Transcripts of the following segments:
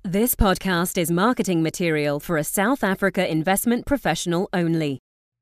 This podcast is marketing material for a South Africa investment professional only.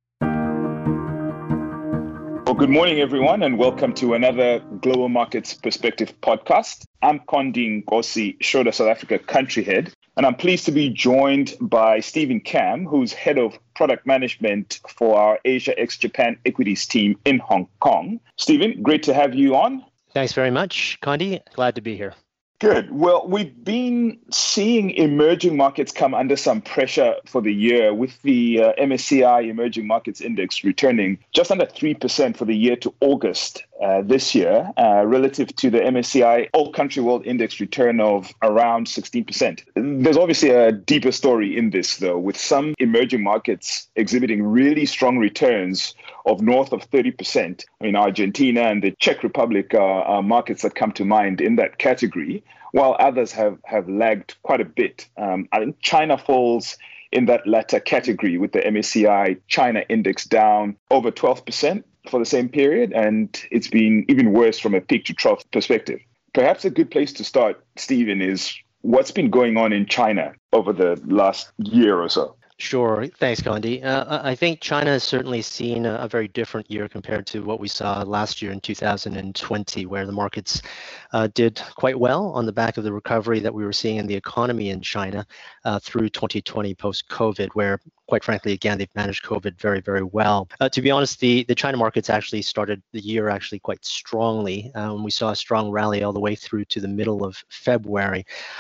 Well, good morning, everyone, and welcome to another Global Markets Perspective podcast. I'm Kondi Nkosi, Schroder South Africa country head, and I'm pleased to be joined by Stephen Kam, who's head of product management for our Asia ex-Japan equities team in Hong Kong. Stephen, great to have you on. Thanks very much, Kondi. Glad to be here. Good. Well, we've been seeing emerging markets come under some pressure for the year, with the MSCI Emerging Markets Index returning just under 3% for the year to August this year, relative to the MSCI All Country World Index return of around 16%. There's obviously a deeper story in this, though, with some emerging markets exhibiting really strong returns of north of 30%. I mean, Argentina and the Czech Republic are markets that come to mind in that category, while others have lagged quite a bit. I think China falls in that latter category, with the MSCI China index down over 12% for the same period, and it's been even worse from a peak to trough perspective. Perhaps a good place to start, Stephen, is what's been going on in China over the last year or so. Sure. Thanks, Kondi. I think China has certainly seen a very different year compared to what we saw last year in 2020, where the markets did quite well on the back of the recovery that we were seeing in the economy in China through 2020 post-COVID, where, quite frankly, again, they've managed COVID very, very well. To be honest, the China markets actually started the year actually quite strongly. We saw a strong rally all the way through to the middle of February.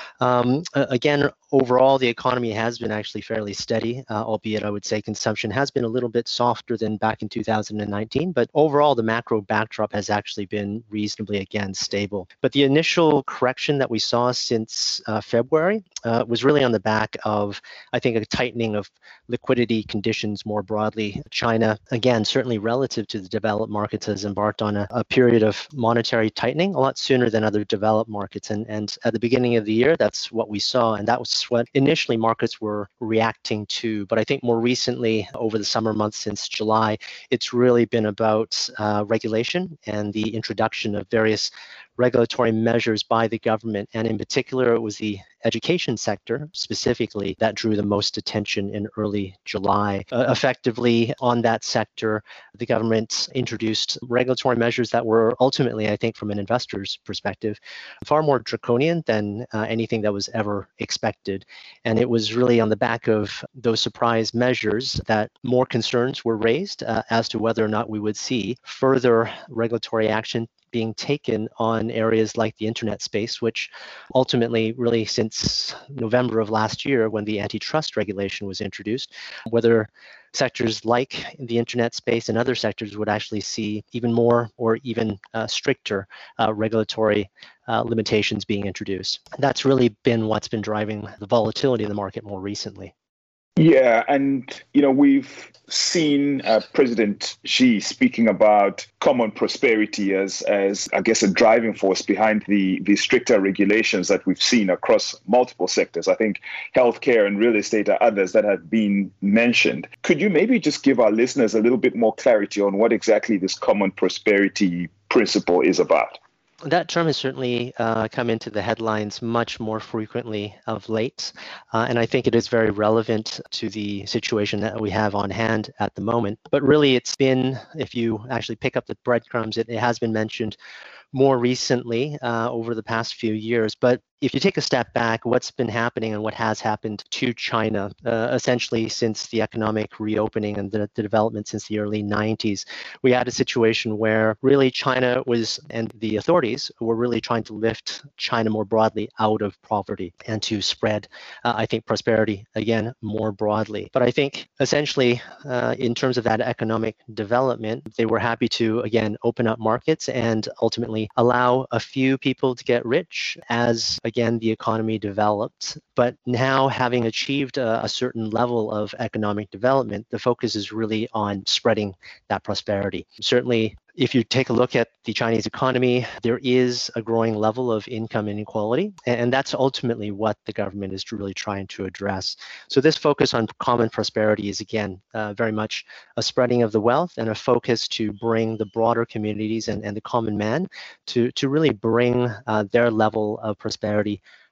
Again, overall, the economy has been actually fairly steady, albeit I would say consumption has been a little bit softer than back in 2019. But overall, the macro backdrop has actually been reasonably, again, stable. But the initial correction that we saw since February was really on the back of, I think, a tightening of liquidity conditions more broadly. China, again, certainly relative to the developed markets, has embarked on a period of monetary tightening a lot sooner than other developed markets. And at the beginning of the year, that's what we saw. And that was what initially markets were reacting to. But I think more recently, over the summer months since July, it's really been about regulation and the introduction of various regulatory measures by the government. And in particular, it was the education sector specifically that drew the most attention in early July. Effectively, on that sector, the government introduced regulatory measures that were ultimately, I think, from an investor's perspective, far more draconian than anything that was ever expected. And it was really on the back of those surprise measures that more concerns were raised as to whether or not we would see further regulatory action being taken on areas like the internet space, which ultimately, really since November of last year, when the antitrust regulation was introduced, whether sectors like the internet space and other sectors would actually see even more or even stricter regulatory limitations being introduced. That's really been what's been driving the volatility in the market more recently. Yeah, and we've seen President Xi speaking about common prosperity as I guess a driving force behind the stricter regulations that we've seen across multiple sectors. I think healthcare and real estate are others that have been mentioned. Could you maybe just give our listeners a little bit more clarity on what exactly this common prosperity principle is about? That term has certainly come into the headlines much more frequently of late, and I think it is very relevant to the situation that we have on hand at the moment. But really, it's been, if you actually pick up the breadcrumbs, it has been mentioned more recently over the past few years. But if you take a step back, what's been happening and what has happened to China, essentially since the economic reopening and the development since the early 90s, we had a situation where really China was, and the authorities were really trying to lift China more broadly out of poverty and to spread, I think, prosperity again more broadly. But I think essentially in terms of that economic development, they were happy to, again, open up markets and ultimately allow a few people to get rich as, again, the economy developed. But now, having achieved a certain level of economic development, the focus is really on spreading that prosperity. Certainly, if you take a look at the Chinese economy, there is a growing level of income inequality, and that's ultimately what the government is really trying to address. So this focus on common prosperity is, again, very much a spreading of the wealth and a focus to bring the broader communities and the common man to really bring their level of prosperity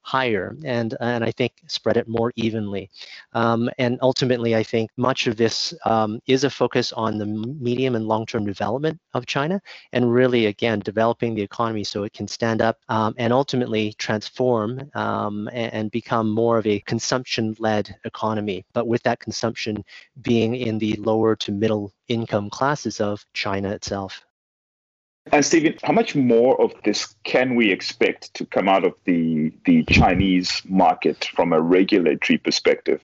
higher and I think spread it more evenly. And ultimately, I think much of this is a focus on the medium and long-term development of China, and really, again, developing the economy so it can stand up and ultimately transform and become more of a consumption-led economy, but with that consumption being in the lower to middle income classes of China itself. And Stephen, how much more of this can we expect to come out of the Chinese market from a regulatory perspective?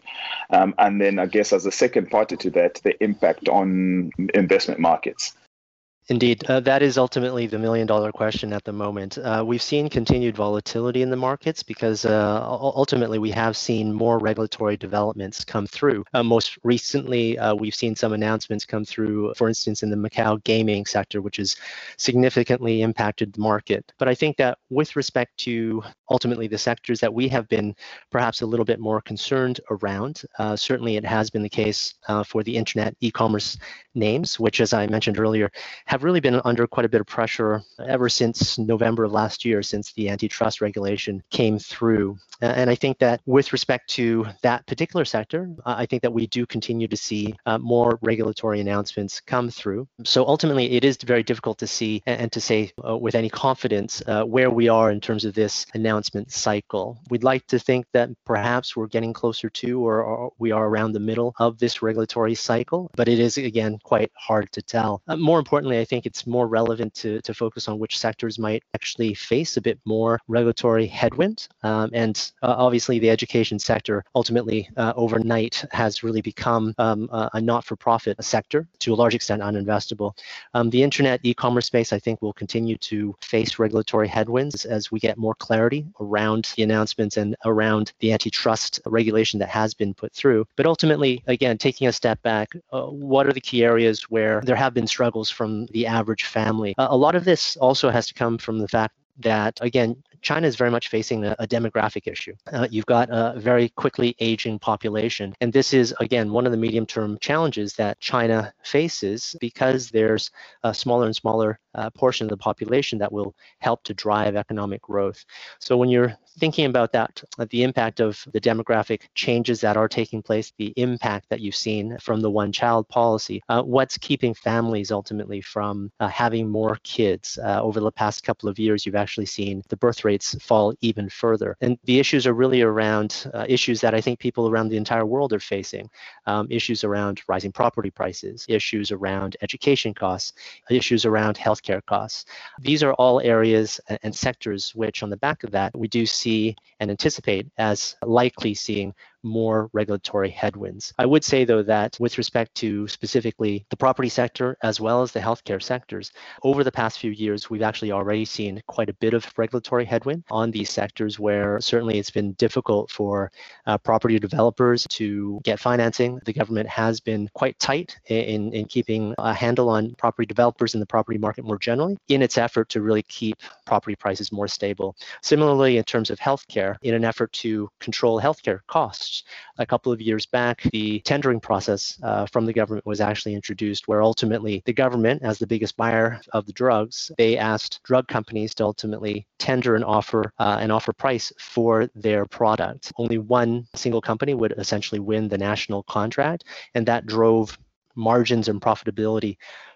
And then I guess as a second part to that, the impact on investment markets. Indeed, that is ultimately the million-dollar question at the moment. We've seen continued volatility in the markets because ultimately we have seen more regulatory developments come through. Most recently, we've seen some announcements come through, for instance, in the Macau gaming sector, which has significantly impacted the market. But I think that with respect to ultimately the sectors that we have been perhaps a little bit more concerned around, certainly it has been the case for the internet e-commerce names, which, as I mentioned earlier, have really been under quite a bit of pressure ever since November of last year, since the antitrust regulation came through. And I think that with respect to that particular sector, I think that we do continue to see more regulatory announcements come through. So ultimately, it is very difficult to see and to say with any confidence where we are in terms of this announcement cycle. We'd like to think that perhaps we're getting closer to or we are around the middle of this regulatory cycle, but it is, again, quite hard to tell. More importantly, I think it's more relevant to focus on which sectors might actually face a bit more regulatory headwind. And obviously, the education sector ultimately overnight has really become a not-for-profit sector, to a large extent uninvestable. The internet e-commerce space, I think, will continue to face regulatory headwinds as we get more clarity around the announcements and around the antitrust regulation that has been put through. But ultimately, again, taking a step back, what are the key areas where there have been struggles from the average family? A lot of this also has to come from the fact that, again, China is very much facing a demographic issue. You've got a very quickly aging population. And this is, again, one of the medium-term challenges that China faces because there's a smaller and smaller portion of the population that will help to drive economic growth. So when you're thinking about that, the impact of the demographic changes that are taking place, the impact that you've seen from the one-child policy, what's keeping families ultimately from having more kids? Over the past couple of years, you've actually seen the birth rates fall even further. And the issues are really around issues that I think people around the entire world are facing. Issues around rising property prices, issues around education costs, issues around healthcare costs. These are all areas and sectors which, on the back of that, we do see and anticipate as likely seeing more regulatory headwinds. I would say, though, that with respect to specifically the property sector as well as the healthcare sectors, over the past few years, we've actually already seen quite a bit of regulatory headwind on these sectors where certainly it's been difficult for property developers to get financing. The government has been quite tight in keeping a handle on property developers in the property market more generally in its effort to really keep property prices more stable. Similarly, in terms of healthcare, in an effort to control healthcare costs, a couple of years back, the tendering process from the government was actually introduced, where ultimately the government, as the biggest buyer of the drugs, they asked drug companies to ultimately tender an offer price for their product. Only one single company would essentially win the national contract, and that drove margins and profitability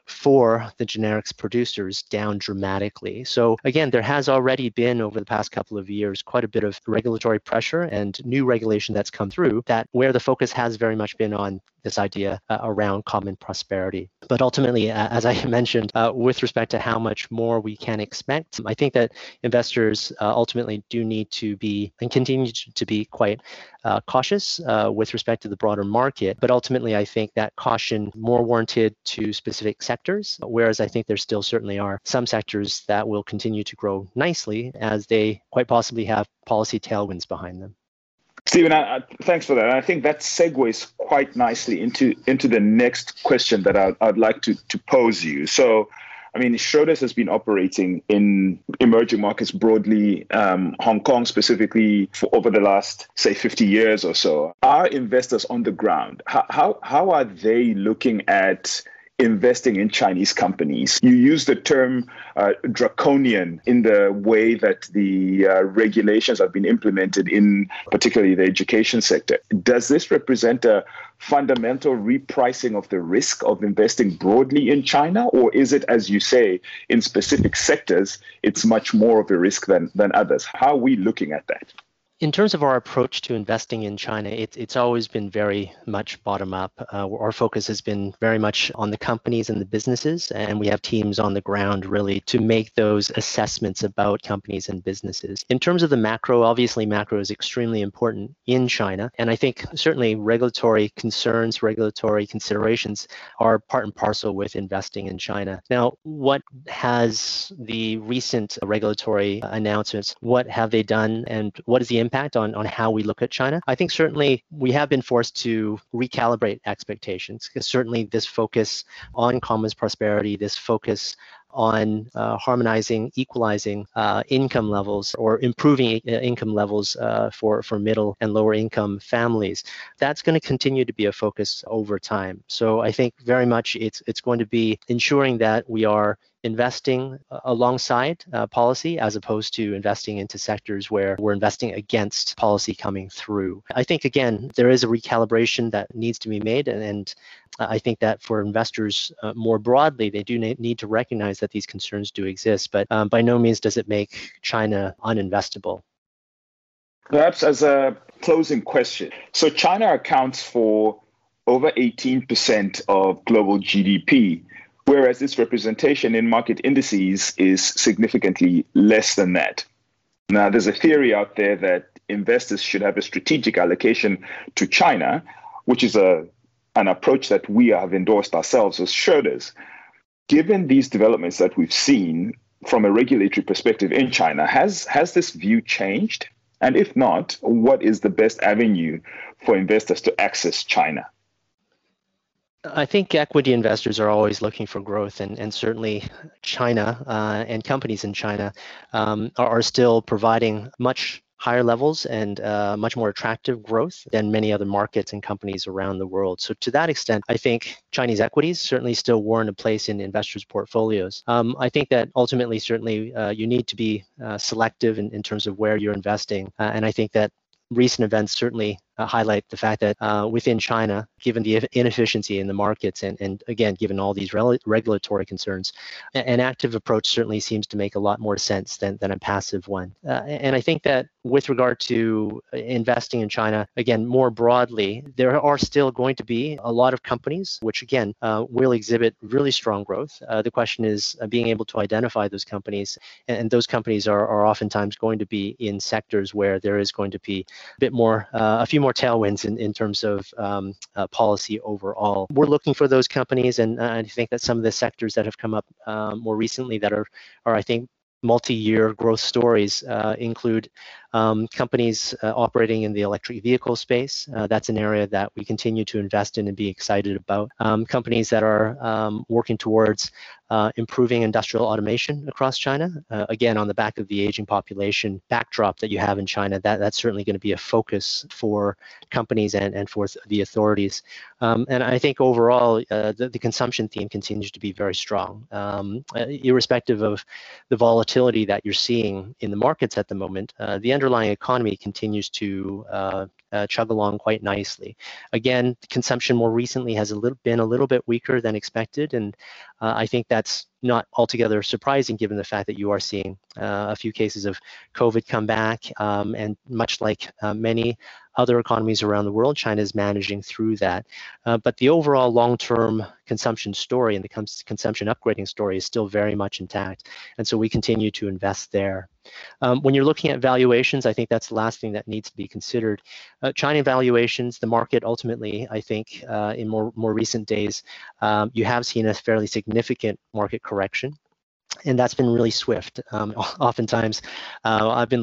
for the generics producers down dramatically. So again, there has already been over the past couple of years quite a bit of regulatory pressure and new regulation that's come through that where the focus has very much been on this idea around common prosperity. But ultimately, as I mentioned, with respect to how much more we can expect, I think that investors ultimately do need to be and continue to be quite cautious with respect to the broader market. But ultimately, I think that caution more warranted to specific sectors, whereas I think there still certainly are some sectors that will continue to grow nicely as they quite possibly have policy tailwinds behind them. Stephen, thanks for that. I think that segues quite nicely into the next question that I'd like to pose you. So, I mean, Schroders has been operating in emerging markets broadly, Hong Kong specifically, for over the last, say, 50 years or so. Our investors on the ground, how are they looking at investing in Chinese companies. You use the term draconian in the way that the regulations have been implemented in particularly the education sector. Does this represent a fundamental repricing of the risk of investing broadly in China? Or is it, as you say, in specific sectors, it's much more of a risk than others? How are we looking at that? In terms of our approach to investing in China, it's always been very much bottom up. Our focus has been very much on the companies and the businesses, and we have teams on the ground really to make those assessments about companies and businesses. In terms of the macro, obviously macro is extremely important in China, and I think certainly regulatory concerns, regulatory considerations are part and parcel with investing in China. Now, what has the recent regulatory announcements, what have they done, and what is the impact on how we look at China? I think certainly we have been forced to recalibrate expectations, because certainly this focus on commons prosperity, this focus on harmonizing, equalizing income levels or improving income levels for middle and lower income families, that's going to continue to be a focus over time. So I think very much it's going to be ensuring that we are investing alongside policy as opposed to investing into sectors where we're investing against policy coming through. I think, again, there is a recalibration that needs to be made, and I think that for investors more broadly, they do need to recognize that these concerns do exist, but by no means does it make China uninvestable. Perhaps as a closing question, so China accounts for over 18% of global GDP, whereas its representation in market indices is significantly less than that. Now, there's a theory out there that investors should have a strategic allocation to China, which is an approach that we have endorsed ourselves as Schroders. Given these developments that we've seen from a regulatory perspective in China, has this view changed? And if not, what is the best avenue for investors to access China? I think equity investors are always looking for growth, and certainly China and companies in China are still providing much higher levels and much more attractive growth than many other markets and companies around the world. So to that extent, I think Chinese equities certainly still warrant a place in investors' portfolios. I think that ultimately, certainly, you need to be selective in terms of where you're investing. And I think that recent events certainly highlight the fact that within China, given the inefficiency in the markets and again, given all these regulatory concerns, an active approach certainly seems to make a lot more sense than a passive one. And I think that with regard to investing in China, again, more broadly, there are still going to be a lot of companies which, again, will exhibit really strong growth. The question is being able to identify those companies, and those companies are oftentimes going to be in sectors where there is going to be a few more tailwinds in terms of policy overall. We're looking for those companies, and I think that some of the sectors that have come up more recently that are I think, multi-year growth stories include companies operating in the electric vehicle space. That's an area that we continue to invest in and be excited about. Companies that are working towards improving industrial automation across China. Again, on the back of the aging population backdrop that you have in China, that's certainly going to be a focus for companies and for the authorities. And I think overall, the consumption theme continues to be very strong. Irrespective of the volatility that you're seeing in the markets at the moment, the underlying economy continues to chug along quite nicely. Again, consumption more recently has been a little bit weaker than expected, and I think that's not altogether surprising given the fact that you are seeing a few cases of COVID come back, and much like many other economies around the world, China is managing through that. But the overall long-term consumption story and the consumption upgrading story is still very much intact, and so we continue to invest there. When you're looking at valuations, I think that's the last thing that needs to be considered. China valuations, the market ultimately, I think, in more recent days, you have seen a fairly significant market correction, and that's been really swift. Oftentimes, I've been looking at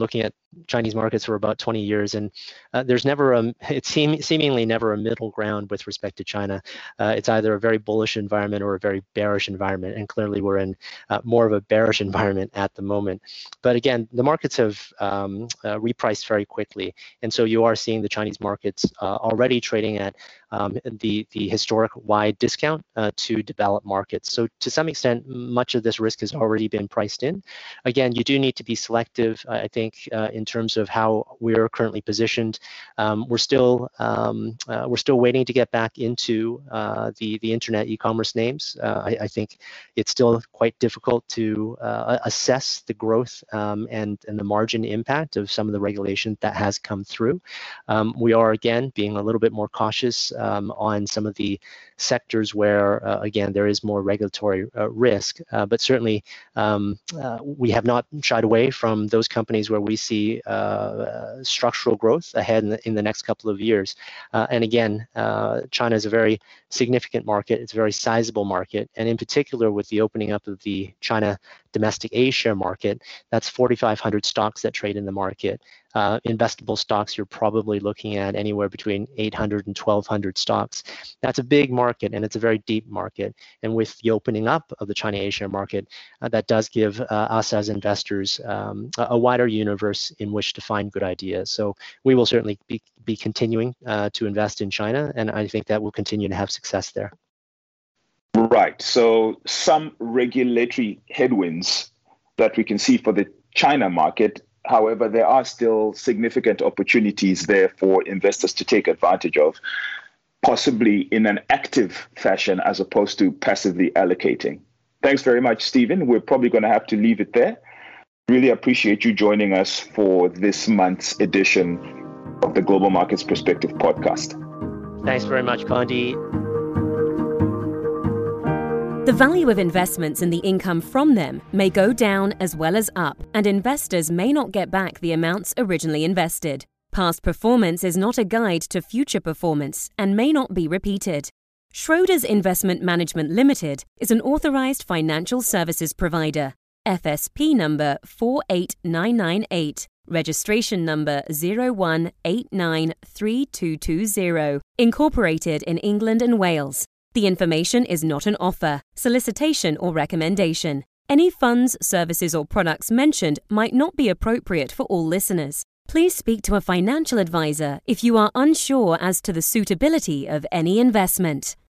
Chinese markets for about 20 years, and there's seemingly never a middle ground with respect to China. It's either a very bullish environment or a very bearish environment, and clearly we're in more of a bearish environment at the moment. But again, the markets have repriced very quickly, and so you are seeing the Chinese markets already trading at the historic wide discount to developed markets. So to some extent, much of this risk has already been priced in. Again, you do need to be selective, I think, in terms of how we're currently positioned. We're still waiting to get back into the internet e-commerce names. I think it's still quite difficult to assess the growth and the margin impact of some of the regulation that has come through. We are again being a little bit more cautious on some of the sectors where, again, there is more regulatory risk. But certainly, we have not shied away from those companies where we see structural growth ahead in the next couple of years. And again, China is a very significant market. It's a very sizable market. And in particular, with the opening up of the China domestic A-share market, that's 4,500 stocks that trade in the market. Investable stocks, you're probably looking at anywhere between 800 and 1,200 stocks. That's a big market, and it's a very deep market. And with the opening up of the China A-share market, that does give us as investors a wider universe in which to find good ideas. So we will certainly be continuing to invest in China, and I think that we'll continue to have success there. Right. So some regulatory headwinds that we can see for the China market. However, there are still significant opportunities there for investors to take advantage of, possibly in an active fashion as opposed to passively allocating. Thanks very much, Stephen. We're probably going to have to leave it there. Really appreciate you joining us for this month's edition of the Global Markets Perspective podcast. Thanks very much, Condi. The value of investments and the income from them may go down as well as up, and investors may not get back the amounts originally invested. Past performance is not a guide to future performance and may not be repeated. Schroders Investment Management Limited is an authorized financial services provider. FSP number 48998. Registration number 01893220. Incorporated in England and Wales. The information is not an offer, solicitation, or recommendation. Any funds, services, or products mentioned might not be appropriate for all listeners. Please speak to a financial advisor if you are unsure as to the suitability of any investment.